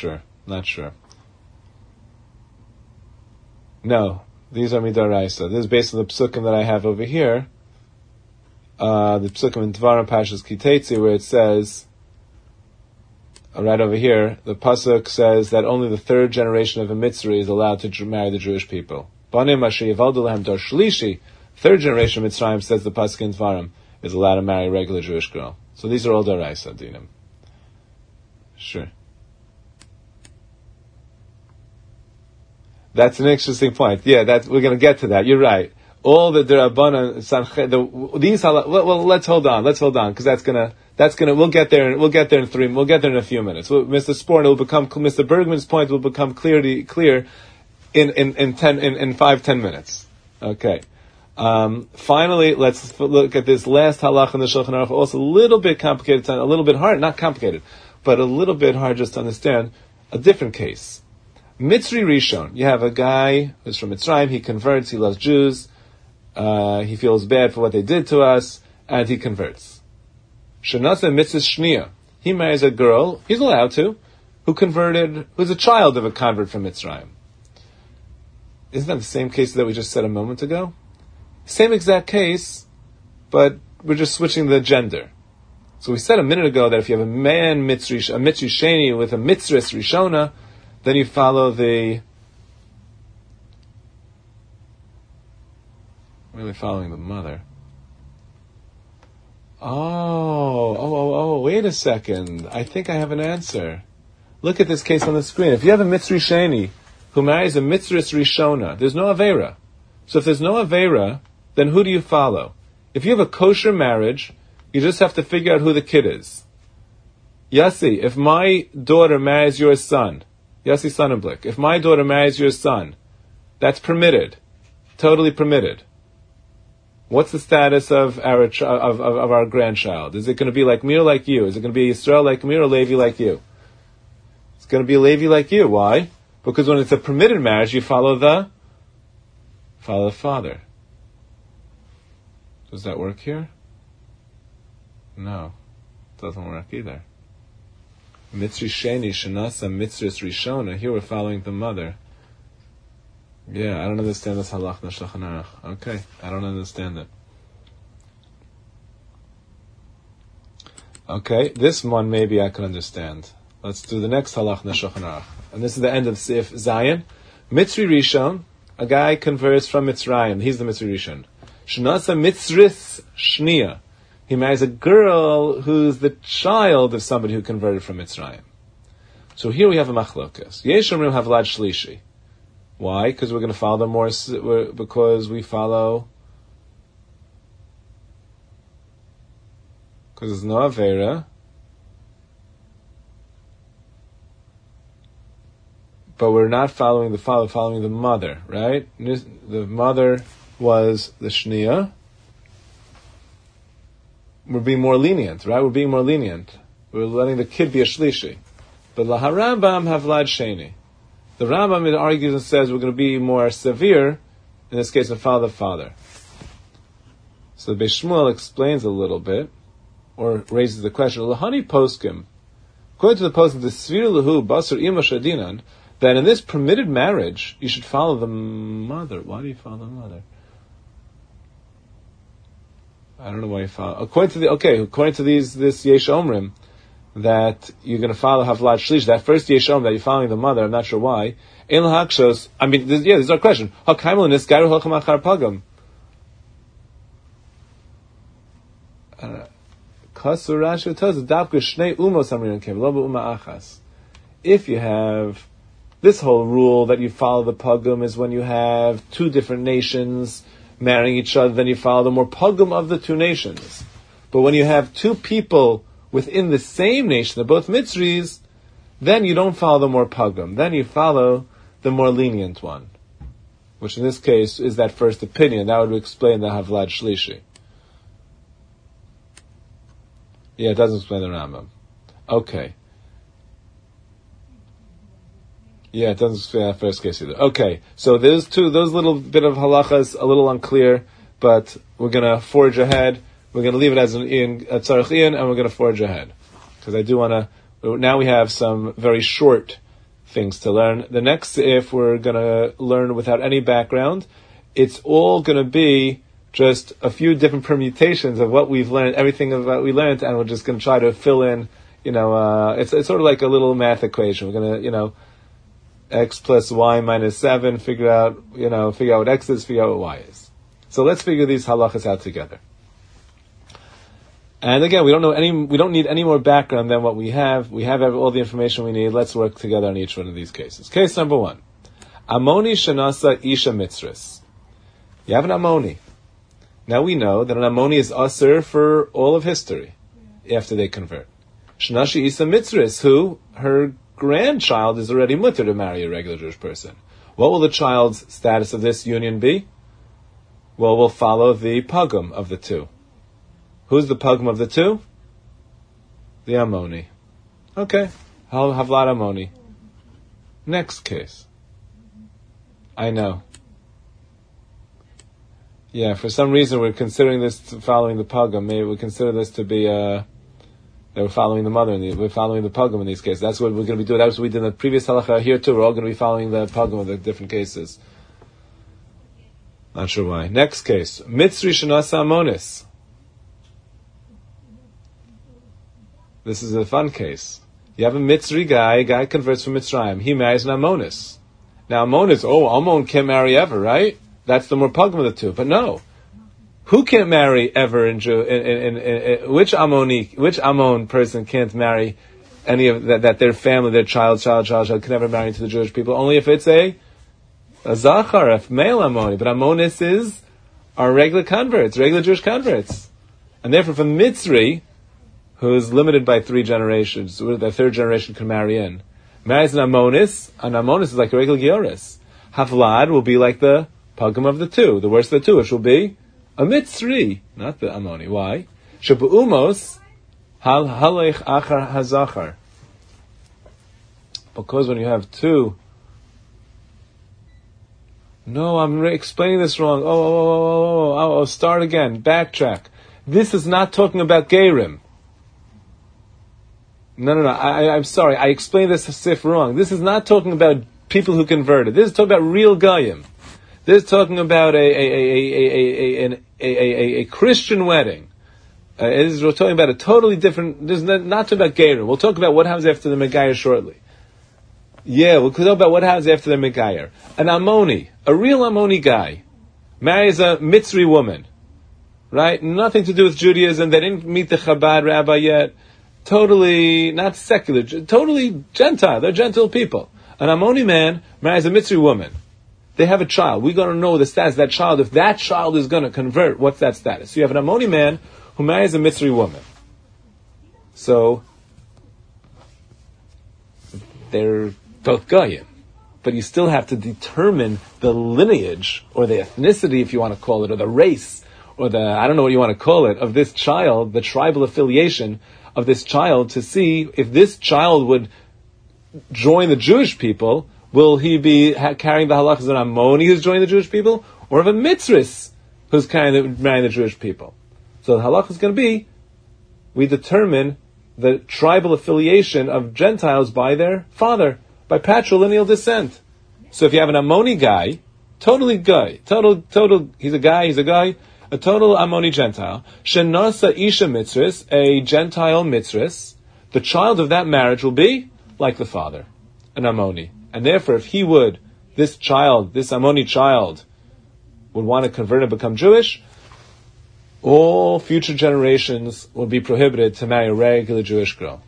No, these are midaraisa. This is based on the psukim that I have over here. The psukim in Dvarim Pashas Kitetzi, where it says, right over here, the pasuk says that only the third generation of a Mitzri is allowed to marry the Jewish people. Banim Asher Yivaldu Lahem Dor Shlishi, third generation of Mitzrayim, says the pasuk in Dvarim, is allowed to marry a regular Jewish girl. So these are all daraisa dinim. Sure. That's an interesting point. Yeah, we're going to get to that. You're right. All the Derabanan, these well, let's hold on, because we'll get there in a few minutes. Mr. Sporn, Mr. Bergman's point will become clear in 5-10 minutes. Okay. Finally, let's look at this last halach in the Shulchan Aruch, also a little bit complicated, a little bit hard, not complicated, but a little bit hard just to understand, a different case. Mitzri Rishon, you have a guy who's from Mitzrayim, he converts, he loves Jews, he feels bad for what they did to us, and he converts. Shenasa Mitzvah Shnia, he marries a girl, he's allowed to, who's a child of a convert from Mitzrayim. Isn't that the same case that we just said a moment ago? Same exact case, but we're just switching the gender. So we said a minute ago that if you have a Mitzri Sheni with a Mitzris Rishona, then you follow really following the mother. Oh, wait a second. I think I have an answer. Look at this case on the screen. If you have a Mitzri Sheni who marries a Mitzris Rishona, there's no Aveira. So if there's no Aveira, then who do you follow? If you have a kosher marriage, you just have to figure out who the kid is. Yassi, if my daughter marries your son, Yossi Sonnenblick, if my daughter marries your son, that's permitted, totally permitted. What's the status of our grandchild? Is it going to be like me or like you? Is it going to be Yisrael like me or Levi like you? It's going to be Levi like you. Why? Because when it's a permitted marriage, you follow the father. Does that work here? No, it doesn't work either. Mitzri Sheni Shenasa Mitzris Rishona. Here we're following the mother. Yeah, I don't understand this halach in the Shulchan Aruch. Okay, I don't understand it. Okay, this one maybe I can understand. Let's do the next halach in the Shulchan Aruch. And this is the end of Sif Zion. Mitzri Rishon, a guy converts from Mitzrayim. He's the Mitzri Rishon. Shenasa Mitzris Shnia. He marries a girl who's the child of somebody who converted from Mitzrayim. So here we have a machlokas. Yesh omrim havlad shlishi. Why? Because we're going to follow them more. Because we follow. Because there's no avera. But we're not following the father, following the mother, right? The mother was the shnia. We're being more lenient, right? We're being more lenient. We're letting the kid be a shlishi. But laharambam havlad sheni. The Rambam argues and says we're going to be more severe, in this case, and follow the father. So the Beis Shmuel explains a little bit, or raises the question, Lahani poskim, according to the poskim, the svir lahu basar ima shadinan, that in this permitted marriage, you should follow the mother. Why do you follow the mother? I don't know why you follow. According to this Yesh Omrim, that you're going to follow Havlad Shlish, that first Yesh Omrim that you're following the mother, I'm not sure why. In L'Hakshos, I mean, this is our question. Hakaimel Niskaru Hilcham Achar Pagam. Kasurash Taz Davka Shnei Umos Amrin Kev Lo Uma Achas. If you have this whole rule that you follow the Pagam is when you have two different nations marrying each other, then you follow the more pogrom of the two nations. But when you have two people within the same nation, they're both Mitzris, then you don't follow the more pogrom. Then you follow the more lenient one, which in this case is that first opinion. That would explain the Havlad Shlishi. Yeah, it doesn't explain the Rambam. Okay. Yeah, it doesn't say that first case either. Okay, so those little bit of halachas, a little unclear, but we're going to forge ahead. We're going to leave it as an tzarech ian, and we're going to forge ahead. Because I do want to, now we have some very short things to learn. The next, if we're going to learn without any background, it's all going to be just a few different permutations of what we've learned, everything of what we learned, and we're just going to try to fill in, it's sort of like a little math equation. We're going to, x plus y minus 7, figure out what x is, figure out what y is. So let's figure these halachas out together. And again, we don't need any more background than what we have. We have all the information we need. Let's work together on each one of these cases. Case number 1. Amoni shenasa isha mitzris. You have an Amoni. Now we know that an Amoni is asur for all of history after they convert. Shnashi isa mitzris, who her grandchild is already mutter to marry a regular Jewish person. What will the child's status of this union be? Well, we'll follow the pagum of the two. Who's the pagum of the two? The Amoni. Okay. Havlat Amoni. Next case. I know. Yeah, for some reason we're considering this following the pagum. Maybe we consider this to be that we're following the mother, we're following the pagum in these cases. That's what we're going to be doing. That's what we did in the previous halacha here too. We're all going to be following the pagum of the different cases. Not sure why. Next case. Mitzri shenasa Amonis. This is a fun case. You have a Mitzri guy converts from Mitzrayim. He marries an Amonis. Now Amonis, Ammon can't marry ever, right? That's the more pagum of the two. But no. Who can't marry ever which Ammon person can't marry any of that their family, their child can never marry into the Jewish people? Only if it's a Zachar, a male Ammoni. But Ammonis are regular converts, regular Jewish converts. And therefore for Mitzri, who is limited by 3 generations, the 3rd generation can marry in, marries an Ammonis is like a regular Gioris. Havlad will be like the pagum of the two, the worst of the two, which will be a Mitzri, not the Ammoni. Why? Shabu'umos halech achar hazachar. Because when you have two... No, I'm explaining this wrong. Oh, start again. Backtrack. This is not talking about Gerim. No. I'm sorry. I explained this sif wrong. This is not talking about people who converted. This is talking about real Goyim. This is talking about a Christian wedding. We're talking about a totally different. This is not talking about Gerim. We'll talk about what happens after the Megayer shortly. Yeah, we'll talk about what happens after the Megayer. An Ammoni, a real Ammoni guy, marries a Mitzri woman, right? Nothing to do with Judaism. They didn't meet the Chabad rabbi yet. Totally, not secular, totally Gentile. They're Gentile people. An Ammoni man marries a Mitzri woman. They have a child. We're going to know the status of that child. If that child is going to convert, what's that status? So you have an Ammoni man who marries a Mitzri woman. So, they're both Goyim. But you still have to determine the lineage, or the ethnicity, if you want to call it, or the race, or the, I don't know what you want to call it, of this child, the tribal affiliation of this child, to see if this child would join the Jewish people. Will he be carrying the halachas of an Ammoni who's joining the Jewish people, or of a Mitzris who's marrying the Jewish people? So the halacha is going to be, we determine the tribal affiliation of Gentiles by their father, by patrilineal descent. So if you have an Ammoni guy, total, he's a guy, a total Ammoni Gentile, Shenasa Isha Mitzris, a Gentile Mitzris, the child of that marriage will be like the father, an Ammoni. And therefore, if this Ammoni child, would want to convert and become Jewish, all future generations will be prohibited to marry a regular Jewish girl.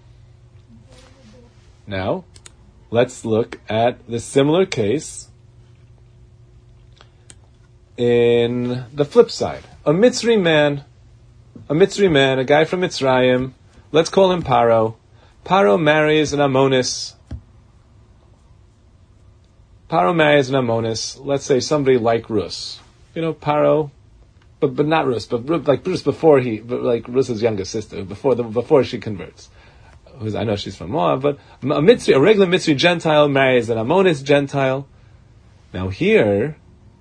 Now, let's look at the similar case in the flip side. A Mitzri man, a guy from Mitzrayim, let's call him Paro. Paro marries an Ammonis. Let's say somebody like Rus. Paro, but not Rus, but like Rus like Rus's younger sister, before she converts. who's, I know she's from Moab, but a regular Mitzri Gentile marries an Ammonist Gentile. Now here,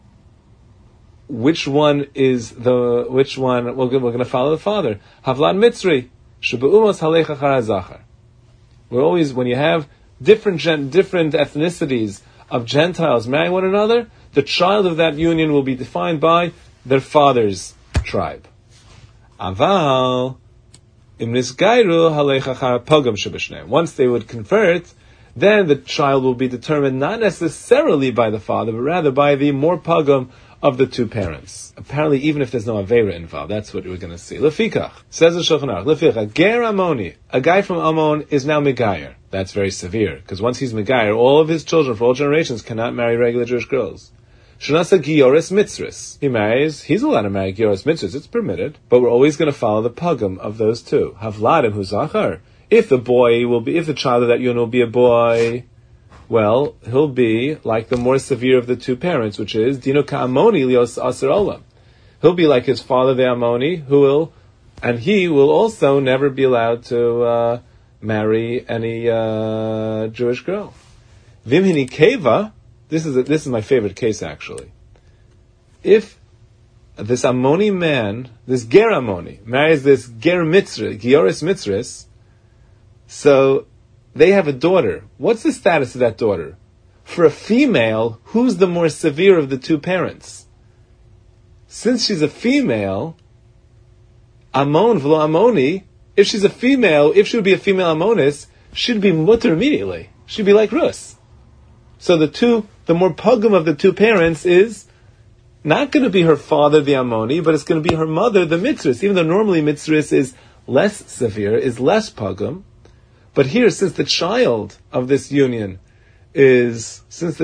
which one, we're going to follow the father. Havlan Mitzri, Shubu'umos Halech Achar HaZachar. We're always, when you have different ethnicities of Gentiles marrying one another, the child of that union will be defined by their father's tribe. Aval, Imnis Gairu Halech Achar Pogam Shebeshneim. Once they would convert, then the child will be determined not necessarily by the father, but rather by the more pogam of the two parents. Apparently, even if there's no Aveira involved, that's what we're going to see. Lefikach, says the Shulchan Aruch, Lefikach, Ger Ammoni, a guy from Ammon is now Megayer. That's very severe, because once he's Megayer, all of his children for all generations cannot marry regular Jewish girls. Shanasa Gioris Mitzris. He's allowed to marry Gioris Mitzris, it's permitted, but we're always going to follow the pogam of those two. Havladim hu Zachar. If the child of that union will be a boy, well, he'll be like the more severe of the two parents, which is Dino Ka'amoni lios aser olam. He'll be like his father, the Ammoni, he will also never be allowed to marry any Jewish girl. Vimhini Keva, this is my favorite case actually. If this Ammoni man, this Ger Ammoni, marries this Ger Mitzri, Gioris Mitzris, so they have a daughter. What's the status of that daughter? For a female, who's the more severe of the two parents? Since she's a female, Ammon v'lo Ammoni, if she would be a female Ammonis, she'd be mutter immediately. She'd be like Rus. So the more pogam of the two parents is not going to be her father, the Ammoni, but it's going to be her mother, the Mitzris. Even though normally Mitzris is less severe, is less pogam. But here, since the child of this union is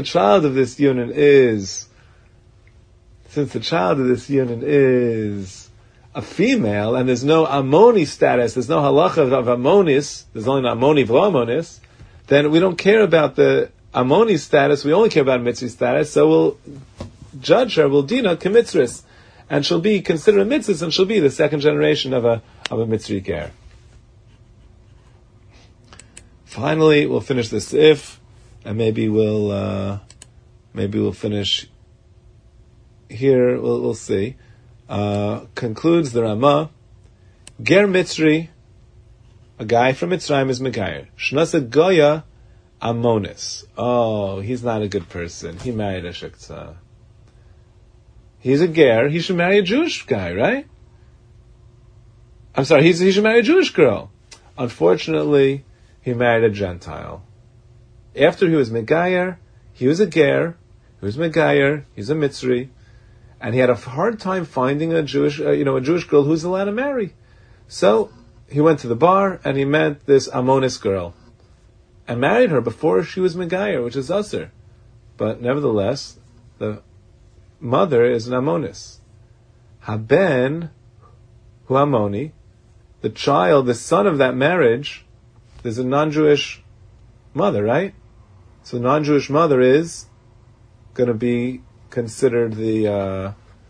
a female, and there's no Ammoni status, there's no halacha of Ammonis, there's only an Ammoni v'lo Ammonis, then we don't care about the Ammoni status, we only care about Mitzri status, so we'll judge her, we'll dina k'mitzris, and she'll be considered a mitzvah, and she'll be the second generation of a Mitzri ger. Finally, we'll finish this and maybe we'll finish here. We'll see. Concludes the Ramah. Ger Mitzri, a guy from Mitzrayim is Megayer. Shnasa Goya Ammonis. Oh, he's not a good person. He married a Shektzah. He's a ger. He should marry a Jewish guy, right? I'm sorry. He should marry a Jewish girl. Unfortunately, he married a Gentile. After he was Megayer, he was a ger. He was Megayer. He's a Mitzri, and he had a hard time finding a Jewish girl who's allowed to marry. So he went to the bar and he met this Ammonis girl, and married her before she was Megayer, which is Usser. But nevertheless, the mother is an Ammonis. Haben hu Ammoni, the child, the son of that marriage, there's a non-Jewish mother, right? So non-Jewish mother is going to be considered the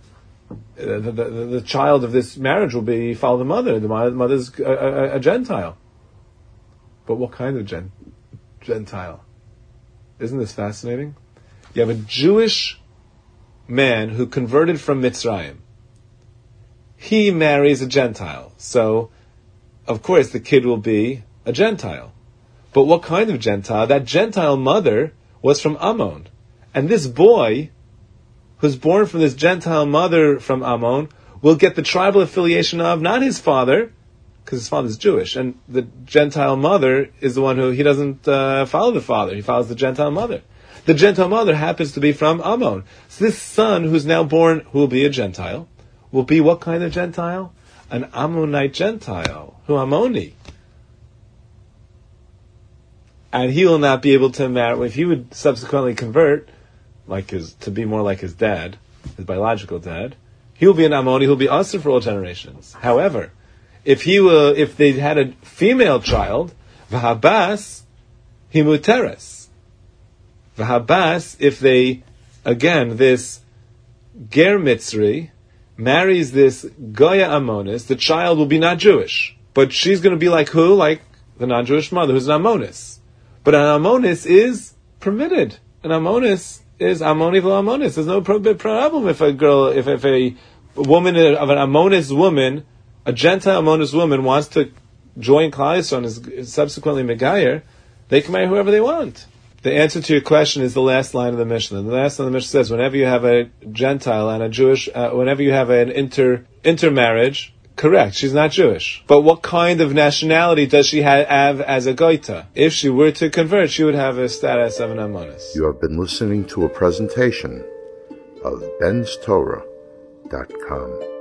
child of this marriage will follow the mother. The mother's a Gentile. But what kind of Gentile? Isn't this fascinating? You have a Jewish man who converted from Mitzrayim. He marries a Gentile. So, of course, the kid will be a Gentile. But what kind of Gentile? That Gentile mother was from Ammon. And this boy, who's born from this Gentile mother from Ammon, will get the tribal affiliation of not his father, because his father's Jewish, and the Gentile mother is the one who, he doesn't follow the father, he follows the Gentile mother. The Gentile mother happens to be from Ammon. So this son who's now born, who will be a Gentile, will be what kind of Gentile? An Ammonite Gentile, who Ammoni. And he will not be able to marry, if he would subsequently convert, to be more like his dad, his biological dad, he will be an Ammoni, he'll be Asur for all generations. However, if they had a female child, v'habas, himuteres. V'habas, if this ger Mitzri marries this Goya Ammonis, the child will be not Jewish. But she's going to be like who? Like the non-Jewish mother, who's an Amonis. But an Amonis is permitted. An Amonis is Amoni v'lo Amonis. There's no problem if a woman of an Amonis woman, a Gentile Amonis woman, wants to join Klal Yisrael and is subsequently Megayer, they can marry whoever they want. The answer to your question is the last line of the Mishnah. The last line of the Mishnah says, whenever you have a Gentile and a Jewish, whenever you have an intermarriage, correct, she's not Jewish. But what kind of nationality does she have as a Goita? If she were to convert, she would have a status of an Amonis. You have been listening to a presentation of benstorah.com.